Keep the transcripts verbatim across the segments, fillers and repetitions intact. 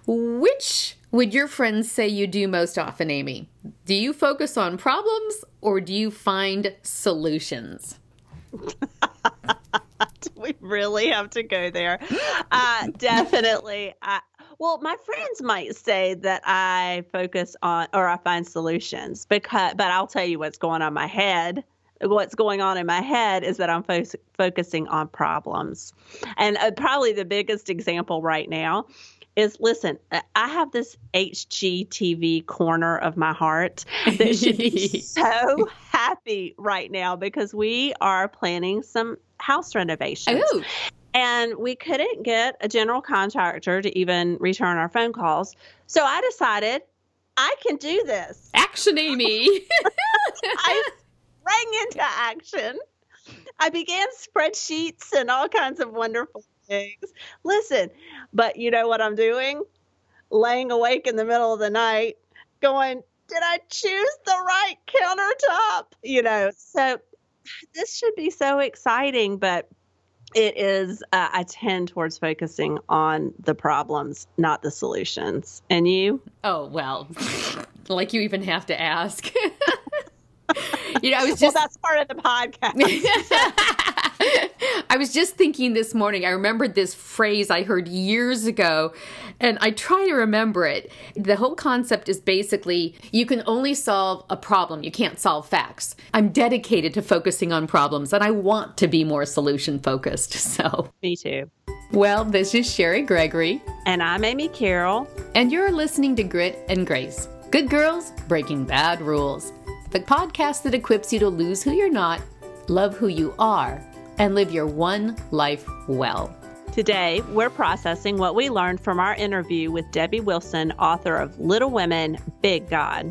Which would your friends say you do most often, Amy? Do you focus on problems or do you find solutions? Do we really have to go there? Uh, definitely. I, well, my friends might say that I focus on or I find solutions because, but I'll tell you what's going on in my head. What's going on in my head is that I'm fo- focusing on problems. And uh, probably the biggest example right now is, listen, I have this H G T V corner of my heart that should be so happy right now because we are planning some house renovations. Ooh. And we couldn't get a general contractor to even return our phone calls. So I decided I can do this. Action, Amy. I sprang into action. I began spreadsheets and all kinds of wonderful things. Listen, but you know what I'm doing? Laying awake in the middle of the night going, did I choose the right countertop? You know, so this should be so exciting, but it is, uh, I tend towards focusing on the problems, not the solutions. And you? Oh, well, like you even have to ask. You know, I was just... Well, that's part of the podcast. I was just thinking this morning, I remembered this phrase I heard years ago, and I try to remember it. The whole concept is basically, you can only solve a problem. You can't solve facts. I'm dedicated to focusing on problems, and I want to be more solution-focused, so. Me too. Well, this is Sherry Gregory. And I'm Amy Carroll. And you're listening to Grit and Grace. Good girls breaking bad rules. The podcast that equips you to lose who you're not, love who you are, and live your one life well. Today, we're processing what we learned from our interview with Debbie Wilson, author of Little Women, Big God.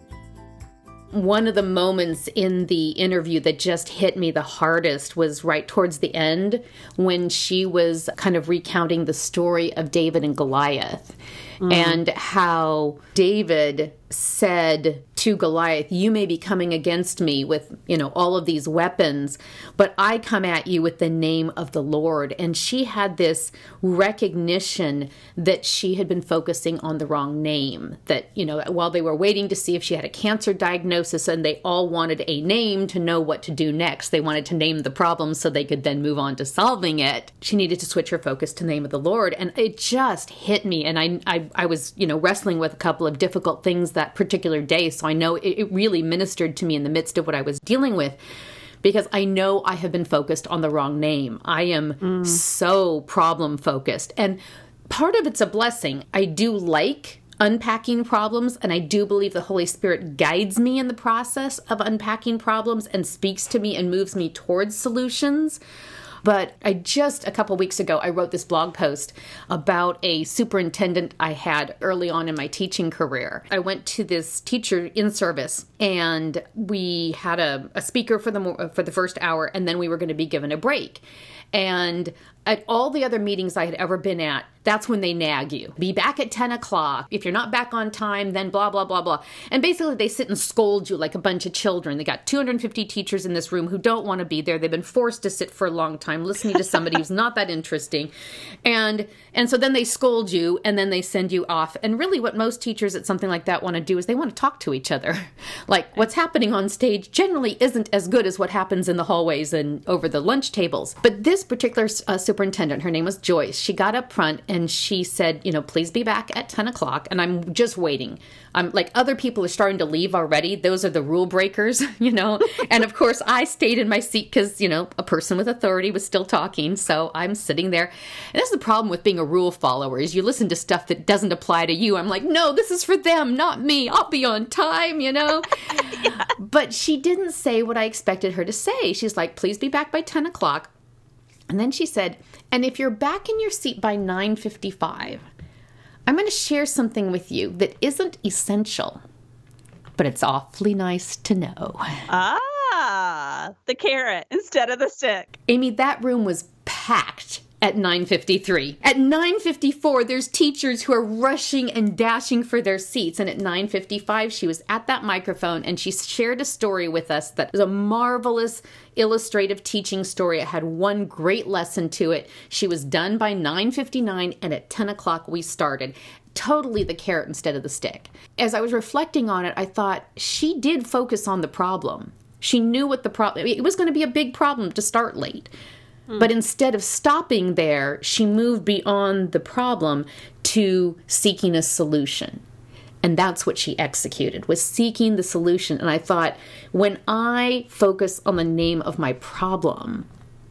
One of the moments in the interview that just hit me the hardest was right towards the end when she was kind of recounting the story of David and Goliath. Mm. And how David said to Goliath, you may be coming against me with, you know, all of these weapons, but I come at you with the name of the Lord. And she had this recognition that she had been focusing on the wrong name, that, you know, while they were waiting to see if she had a cancer diagnosis and they all wanted a name to know what to do next, they wanted to name the problem so they could then move on to solving it. She needed to switch her focus to the name of the Lord. And it just hit me. And I, I, I was, you know, wrestling with a couple of difficult things that particular day. So I know it, it really ministered to me in the midst of what I was dealing with, because I know I have been focused on the wrong name. I am mm. so problem focused. And part of it's a blessing. I do like unpacking problems, and I do believe the Holy Spirit guides me in the process of unpacking problems and speaks to me and moves me towards solutions. But I just, a couple weeks ago, I wrote this blog post about a superintendent I had early on in my teaching career. I went to this teacher in service, and we had a, a speaker for the for the first hour, and then we were going to be given a break. And at all the other meetings I had ever been at, that's when they nag you. Be back at ten o'clock. If you're not back on time, then blah, blah, blah, blah. And basically they sit and scold you like a bunch of children. They got two hundred fifty teachers in this room who don't want to be there. They've been forced to sit for a long time listening to somebody who's not that interesting. And and so then they scold you, and then they send you off. And really what most teachers at something like that want to do is they want to talk to each other. Like, what's happening on stage generally isn't as good as what happens in the hallways and over the lunch tables. But this particular uh, superintendent, her name was Joyce, she got up front and she said, you know, please be back at ten o'clock. And I'm just waiting. I'm like, other people are starting to leave already. Those are the rule breakers, you know. And of course, I stayed in my seat because, you know, a person with authority was still talking. So I'm sitting there. And that's the problem with being a rule follower, is you listen to stuff that doesn't apply to you. I'm like, no, this is for them, not me. I'll be on time, you know. Yeah. But she didn't say what I expected her to say. She's like, please be back by ten o'clock. And then she said, and if you're back in your seat by nine fifty-five, I'm going to share something with you that isn't essential, but it's awfully nice to know. Ah, the carrot instead of the stick. Amy, that room was packed at nine fifty-three. At nine fifty-four, there's teachers who are rushing and dashing for their seats. And at nine fifty-five, she was at that microphone and she shared a story with us that was a marvelous illustrative teaching story. It had one great lesson to it. She was done by nine fifty-nine, and at ten o'clock we started. totally the carrot instead of the stick. As I was reflecting on it, I thought she did focus on the problem. She knew what the problem, it was going to be a big problem to start late. Hmm. But instead of stopping there, she moved beyond the problem to seeking a solution. And that's what she executed, was seeking the solution. And I thought, when I focus on the name of my problem,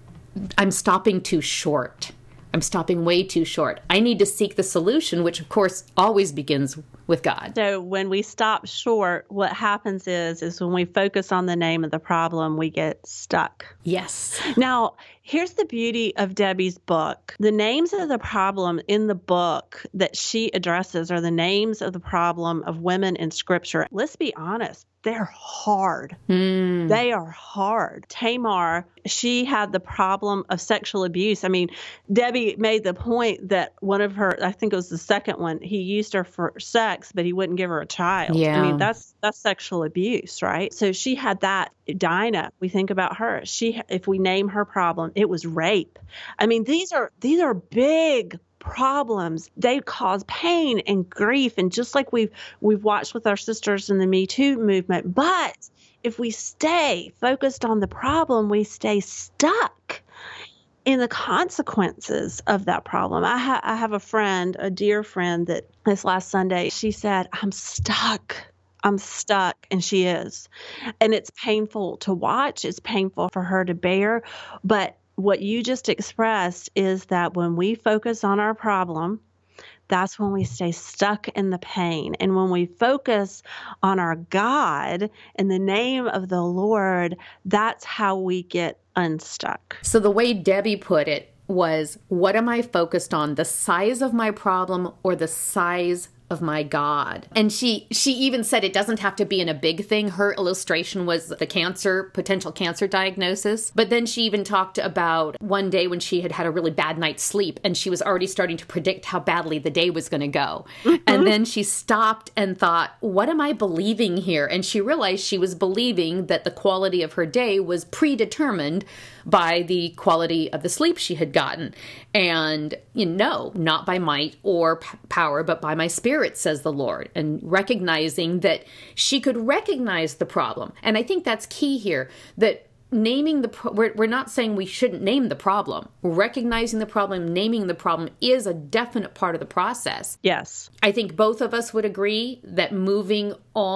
I'm stopping too short. I'm stopping way too short. I need to seek the solution, which of course always begins with God. So when we stop short, what happens is, is when we focus on the name of the problem, we get stuck. Yes. Now, here's the beauty of Debbie's book. The names of the problem in the book that she addresses are the names of the problem of women in Scripture. Let's be honest. They're hard. Mm. They are hard. Tamar, she had the problem of sexual abuse. I mean, Debbie made the point that one of her, I think it was the second one, he used her for sex, but he wouldn't give her a child. Yeah. I mean, that's that's sexual abuse, right? So she had that. Dinah, we think about her. She, if we name her problem, it was rape. I mean, these are these are big problems. They cause pain and grief, and just like we've we've watched with our sisters in the Me Too movement. But if we stay focused on the problem, we stay stuck in the consequences of that problem. I, ha- I have a friend, a dear friend, that this last Sunday, she said, I'm stuck. I'm stuck. And she is. And it's painful to watch. It's painful for her to bear. But what you just expressed is that when we focus on our problem, that's when we stay stuck in the pain. And when we focus on our God and the name of the Lord, that's how we get unstuck. So the way Debbie put it was, what am I focused on? The size of my problem or the size of my God? And she she even said it doesn't have to be in a big thing. Her illustration was the cancer, potential cancer diagnosis. But then she even talked about one day when she had had a really bad night's sleep and she was already starting to predict how badly the day was going to go. Mm-hmm. And then she stopped and thought, what am I believing here? And she realized she was believing that the quality of her day was predetermined by the quality of the sleep she had gotten. And, you know, not by might or p- power, but by my spirit, says the Lord. And recognizing that she could recognize the problem. And I think that's key here, that naming the, pro- we're, we're not saying we shouldn't name the problem. Recognizing the problem, naming the problem is a definite part of the process. Yes. I think both of us would agree that moving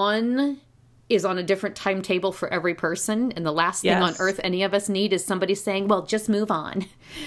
on is on a different timetable for every person. And the last yes. thing on earth any of us need is somebody saying, well, just move on.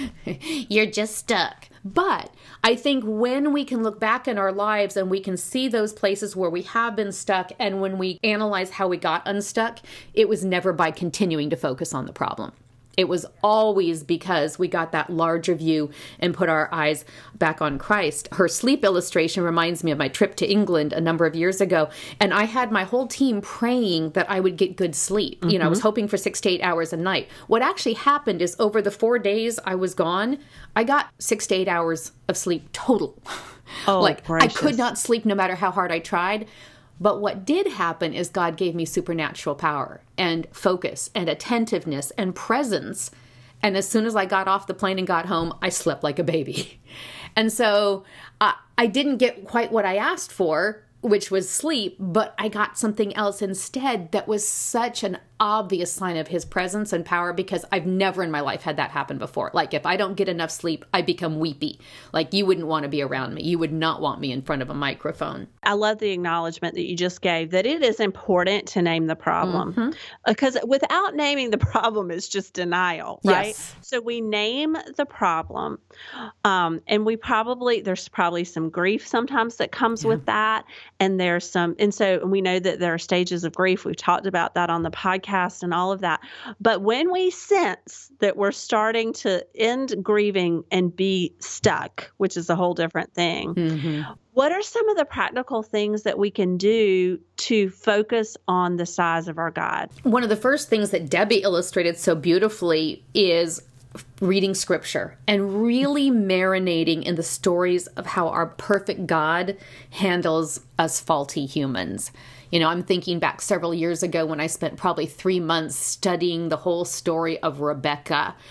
You're just stuck. But I think when we can look back in our lives and we can see those places where we have been stuck, and when we analyze how we got unstuck, it was never by continuing to focus on the problem. It was always because we got that larger view and put our eyes back on Christ. Her sleep illustration reminds me of my trip to England a number of years ago. And I had my whole team praying that I would get good sleep. Mm-hmm. You know, I was hoping for six to eight hours a night. What actually happened is over the four days I was gone, I got six to eight hours of sleep total. Oh, like gracious. I could not sleep no matter how hard I tried. But what did happen is God gave me supernatural power and focus and attentiveness and presence. And as soon as I got off the plane and got home, I slept like a baby. And so uh, I didn't get quite what I asked for, which was sleep, but I got something else instead that was such an obvious sign of his presence and power, because I've never in my life had that happen before. Like, if I don't get enough sleep, I become weepy. Like, you wouldn't want to be around me. You would not want me in front of a microphone. I love the acknowledgement that you just gave, that it is important to name the problem. Mm-hmm. Because without naming the problem is just denial, right? Yes. So we name the problem, um, and we probably, there's probably some grief sometimes that comes yeah. with that. And there's some, and so we know that there are stages of grief. We've talked about that on the podcast and all of that. But when we sense that we're starting to end grieving and be stuck, which is a whole different thing, mm-hmm. what are some of the practical things that we can do to focus on the size of our God? One of the first things that Debbie illustrated so beautifully is reading scripture and really marinating in the stories of how our perfect God handles us faulty humans. You know, I'm thinking back several years ago when I spent probably three months studying the whole story of Rebecca,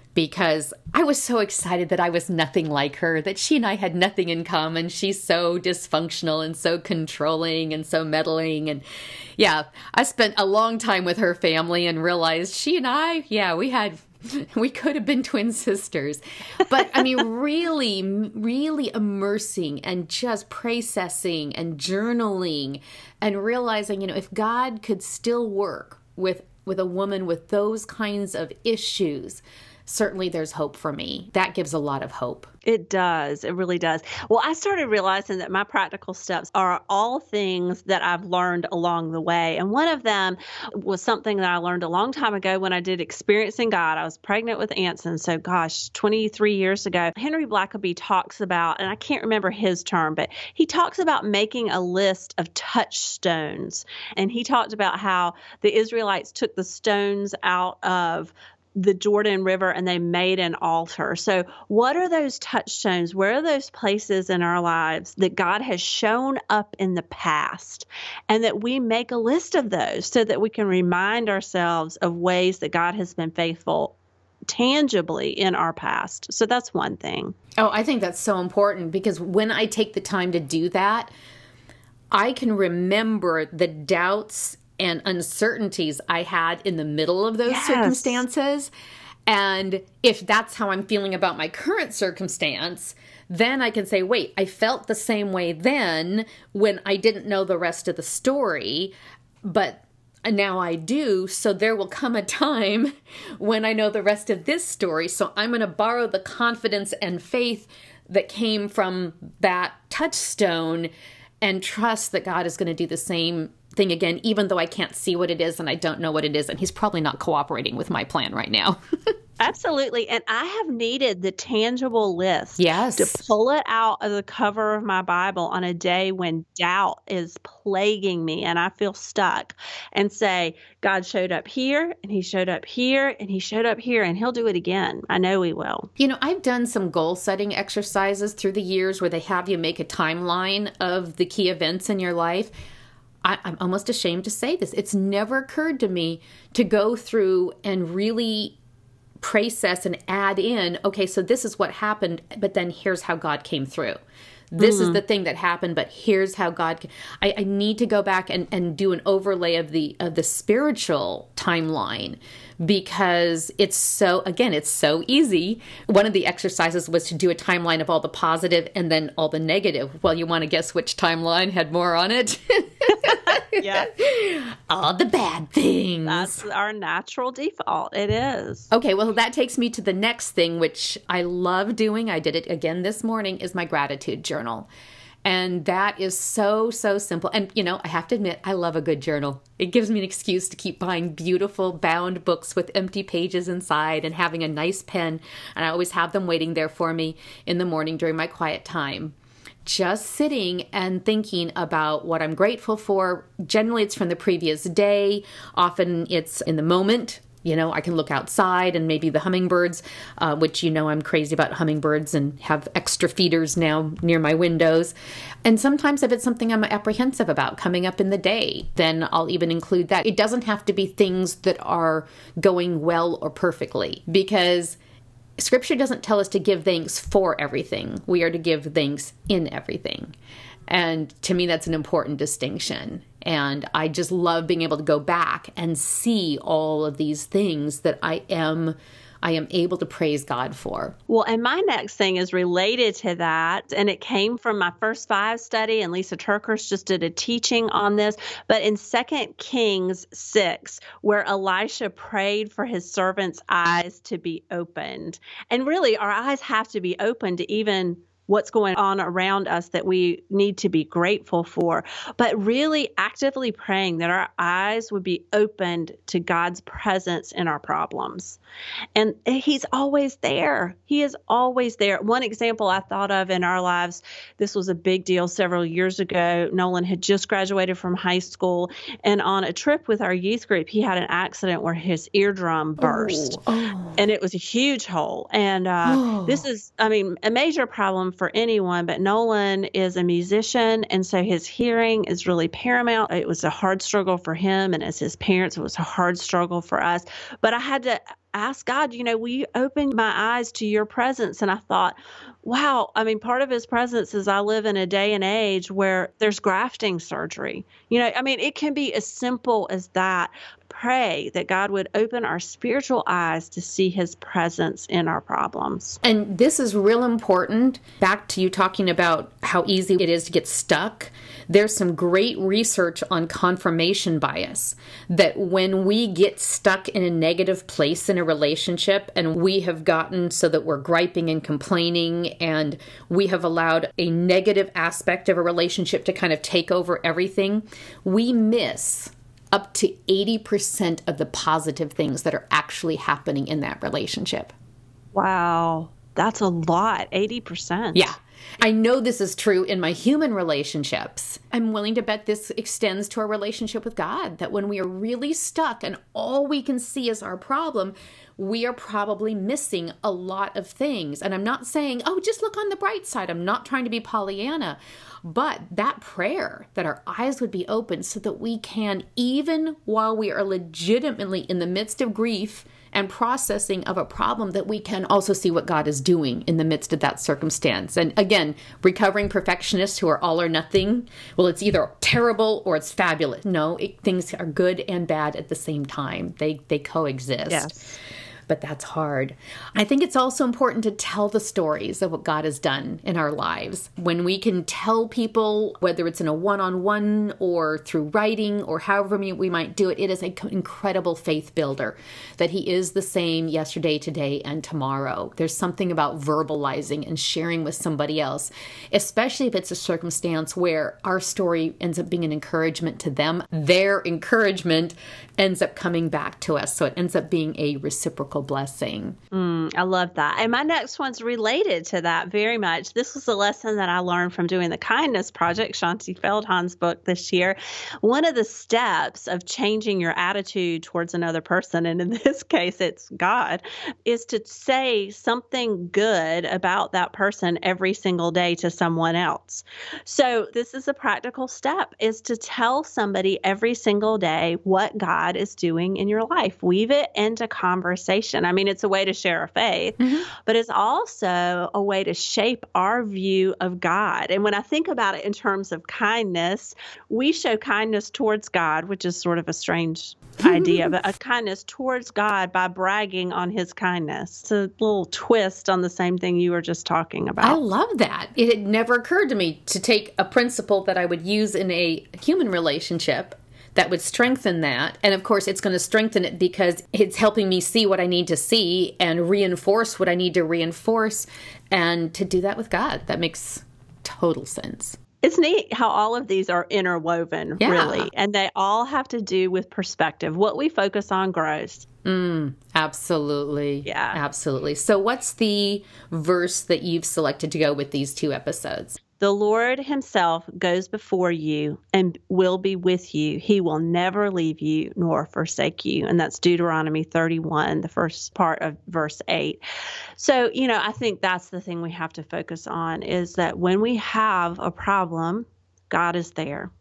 because I was so excited that I was nothing like her, that she and I had nothing in common. She's so dysfunctional and so controlling and so meddling. And yeah, I spent a long time with her family and realized she and I, yeah, we had we could have been twin sisters. But I mean, really, really immersing and just processing and journaling and realizing, you know, if God could still work with, with a woman with those kinds of issues, certainly there's hope for me. That gives a lot of hope. It does. It really does. Well, I started realizing that my practical steps are all things that I've learned along the way. And one of them was something that I learned a long time ago when I did Experiencing God. I was pregnant with Anson. So gosh, twenty-three years ago, Henry Blackaby talks about, and I can't remember his term, but he talks about making a list of touchstones. And he talked about how the Israelites took the stones out of the Jordan River and they made an altar. So what are those touchstones? Where are those places in our lives that God has shown up in the past, and that we make a list of those so that we can remind ourselves of ways that God has been faithful tangibly in our past. So that's one thing. Oh, I think that's so important, because when I take the time to do that, I can remember the doubts and uncertainties I had in the middle of those yes. circumstances. And if that's how I'm feeling about my current circumstance, then I can say, wait, I felt the same way then when I didn't know the rest of the story, but now I do. So there will come a time when I know the rest of this story. So I'm going to borrow the confidence and faith that came from that touchstone and trust that God is going to do the same thing again, even though I can't see what it is and I don't know what it is. And he's probably not cooperating with my plan right now. Absolutely. And I have needed the tangible list yes. to pull it out of the cover of my Bible on a day when doubt is plaguing me and I feel stuck, and say, God showed up here and he showed up here and he showed up here, and he'll do it again. I know he will. You know, I've done some goal setting exercises through the years where they have you make a timeline of the key events in your life. I, I'm almost ashamed to say this. It's never occurred to me to go through and really process and add in, okay, so this is what happened, but then here's how God came through. This mm-hmm. is the thing that happened, but here's how God, I, I need to go back and, and do an overlay of the, of the spiritual timeline, because it's so, again, it's so easy. One of the exercises was to do a timeline of all the positive and then all the negative. Well, you want to guess which timeline had more on it? Yeah. All the bad things. That's our natural default. It is. Okay, well, that takes me to the next thing, which I love doing. I did it again this morning, is my gratitude journal. And that is so, so simple. And, you know, I have to admit, I love a good journal. It gives me an excuse to keep buying beautiful bound books with empty pages inside and having a nice pen. And I always have them waiting there for me in the morning during my quiet time. Just sitting and thinking about what I'm grateful for. Generally, it's from the previous day. Often it's in the moment. You know, I can look outside and maybe the hummingbirds, uh, which, you know, I'm crazy about hummingbirds and have extra feeders now near my windows. And sometimes if it's something I'm apprehensive about coming up in the day, then I'll even include that. It doesn't have to be things that are going well or perfectly, because Scripture doesn't tell us to give thanks for everything. We are to give thanks in everything. And to me, that's an important distinction. And I just love being able to go back and see all of these things that I am I am able to praise God for. Well, and my next thing is related to that. And it came from my First Five study, and Lisa Turkers just did a teaching on this. But in Second Kings six, where Elisha prayed for his servant's eyes to be opened. And really, our eyes have to be open to even what's going on around us that we need to be grateful for, but really actively praying that our eyes would be opened to God's presence in our problems. And he's always there. He is always there. One example I thought of in our lives, this was a big deal several years ago. Nolan had just graduated from high school, and on a trip with our youth group, he had an accident where his eardrum burst, oh, oh. and it was a huge hole. And uh, oh. this is, I mean, a major problem for anyone, but Nolan is a musician, and so his hearing is really paramount. It was a hard struggle for him, and as his parents, it was a hard struggle for us. But I had to ask God, you know, will you open my eyes to your presence? And I thought, wow, I mean, part of his presence is I live in a day and age where there's grafting surgery. You know, I mean, it can be as simple as that. Pray that God would open our spiritual eyes to see his presence in our problems. And this is real important. Back to you talking about how easy it is to get stuck. There's some great research on confirmation bias, that when we get stuck in a negative place in a relationship and we have gotten so that we're griping and complaining and we have allowed a negative aspect of a relationship to kind of take over everything, we miss up to eighty percent of the positive things that are actually happening in that relationship. Wow, that's a lot, eighty percent. Yeah. I know this is true in my human relationships. I'm willing to bet this extends to our relationship with God, that when we are really stuck and all we can see is our problem, we are probably missing a lot of things. And I'm not saying, oh, just look on the bright side. I'm not trying to be Pollyanna. But that prayer, that our eyes would be open so that we can, even while we are legitimately in the midst of grief and processing of a problem, that we can also see what God is doing in the midst of that circumstance. And again, recovering perfectionists who are all or nothing, well, it's either terrible or it's fabulous. No, it, things are good and bad at the same time. They they coexist. Yes. But that's hard. I think it's also important to tell the stories of what God has done in our lives. When we can tell people, whether it's in a one-on-one or through writing or however we might do it, it is an incredible faith builder, that he is the same yesterday, today, and tomorrow. There's something about verbalizing and sharing with somebody else, especially if it's a circumstance where our story ends up being an encouragement to them. Their encouragement ends up coming back to us. So it ends up being a reciprocal blessing. Mm, I love that. And my next one's related to that very much. This was a lesson that I learned from doing the Kindness Project, Shaunti Feldhahn's book this year. One of the steps of changing your attitude towards another person, and in this case, it's God, is to say something good about that person every single day to someone else. So this is a practical step, is to tell somebody every single day what God is doing in your life. Weave it into conversation. I mean, it's a way to share our faith, mm-hmm. but it's also a way to shape our view of God. And when I think about it in terms of kindness, we show kindness towards God, which is sort of a strange idea, but a kindness towards God by bragging on his kindness. It's a little twist on the same thing you were just talking about. I love that. It had never occurred to me to take a principle that I would use in a human relationship that would strengthen that. And of course, it's going to strengthen it because it's helping me see what I need to see and reinforce what I need to reinforce. And to do that with God, that makes total sense. It's neat how all of these are interwoven, yeah. really. And they all have to do with perspective. What we focus on grows. Mm, absolutely. Yeah. Absolutely. So what's the verse that you've selected to go with these two episodes? The Lord himself goes before you and will be with you. He will never leave you nor forsake you. And that's Deuteronomy thirty-one, the first part of verse eight. So, you know, I think that's the thing we have to focus on, is that when we have a problem, God is there.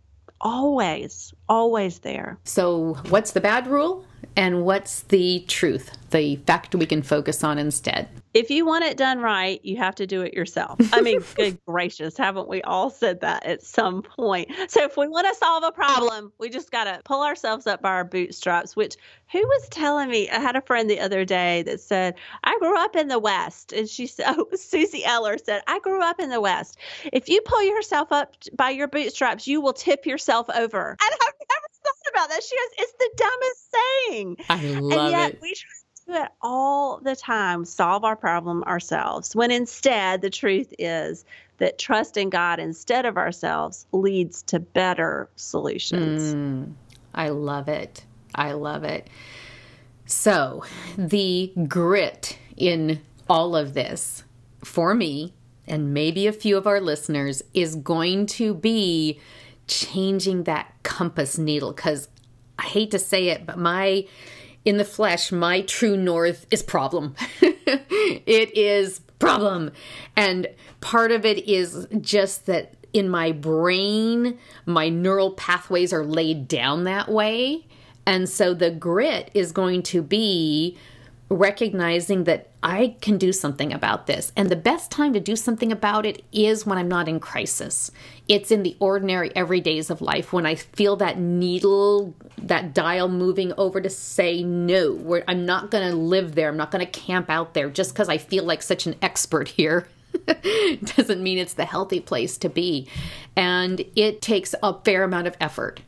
Always, always there. So what's the bad rule and what's the truth, the fact we can focus on instead? If you want it done right, you have to do it yourself. I mean, good gracious, haven't we all said that at some point? So if we want to solve a problem, we just got to pull ourselves up by our bootstraps, which who was telling me? I had a friend the other day that said, I grew up in the West. And she said, oh, Susie Eller said, I grew up in the West. If you pull yourself up by your bootstraps, you will tip yourself over. And I've never thought about that. She goes, it's the dumbest saying. I love and yet it. We try to do it all the time, solve our problem ourselves, when instead the truth is that trusting God instead of ourselves leads to better solutions. Mm, I love it. I love it. So the grit in all of this for me, and maybe a few of our listeners, is going to be changing that compass needle. Because I hate to say it, but my, in the flesh, my true north is problem. It is problem. And part of it is just that in my brain, my neural pathways are laid down that way. And so the grit is going to be recognizing that I can do something about this. And the best time to do something about it is when I'm not in crisis. It's in the ordinary everydays of life when I feel that needle, that dial moving over to say, no, we're, I'm not going to live there. I'm not going to camp out there just because I feel like such an expert here. Doesn't mean it's the healthy place to be. And it takes a fair amount of effort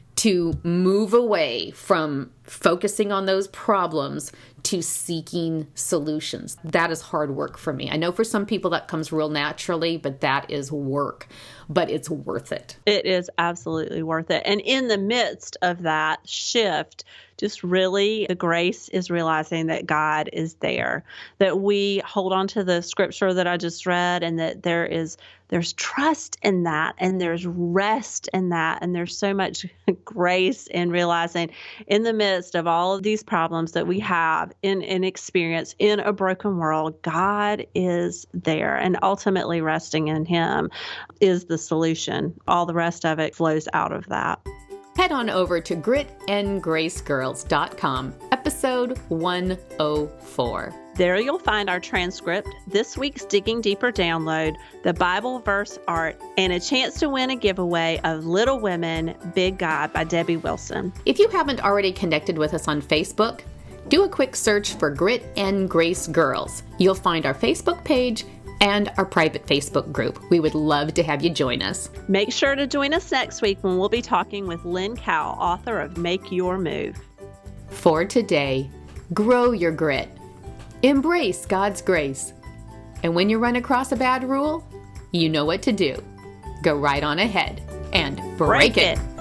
to move away from focusing on those problems to seeking solutions. That is hard work for me. I know for some people that comes real naturally, but that is work. But it's worth it. It is absolutely worth it. And in the midst of that shift, just really the grace is realizing that God is there, that we hold on to the scripture that I just read, and that there is there's trust in that, and there's rest in that, and there's so much grace in realizing in the midst of all of these problems that we have in an experience in a broken world, God is there, and ultimately resting in Him is the solution. All the rest of it flows out of that. Head on over to grit and grace girls dot com, episode one oh four. There you'll find our transcript, this week's Digging Deeper download, the Bible verse art, and a chance to win a giveaway of Little Women, Big God by Debbie Wilson. If you haven't already connected with us on Facebook, do a quick search for Grit and Grace Girls. You'll find our Facebook page and our private Facebook group. We would love to have you join us. Make sure to join us next week when we'll be talking with Lynn Cowell, author of Make Your Move. For today, grow your grit. Embrace God's grace. And when you run across a bad rule, you know what to do. Go right on ahead and break, break it. it.